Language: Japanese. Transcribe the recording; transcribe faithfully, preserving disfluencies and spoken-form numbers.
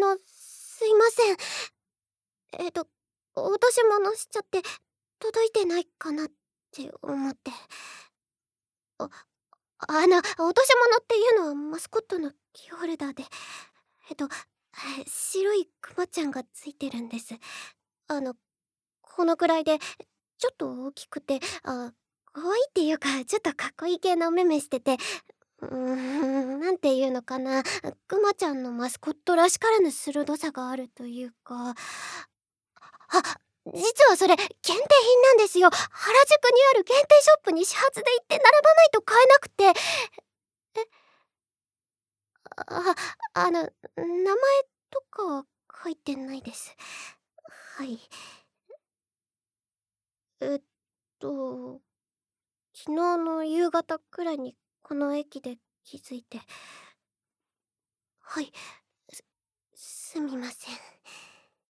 の、すいません。えっと、落とし物しちゃって、届いてないかなって思って。あ、あの、落とし物っていうのはマスコットのキーホルダーで、えっと、白いクマちゃんがついてるんです。あの、このくらいで、ちょっと大きくて、あ、可愛いっていうか、ちょっとかっこいい系のお目目してて、うーん、なんていうのかな、クマちゃんのマスコットらしからぬ鋭さがあるというか。あ、実はそれ、限定品なんですよ。原宿にある限定ショップに始発で行って並ばないと買えなくて。えあ、あの、名前とかは書いてないです。はい。えっと、昨日の夕方くらいにこの駅で気づいて。はい、すすみません。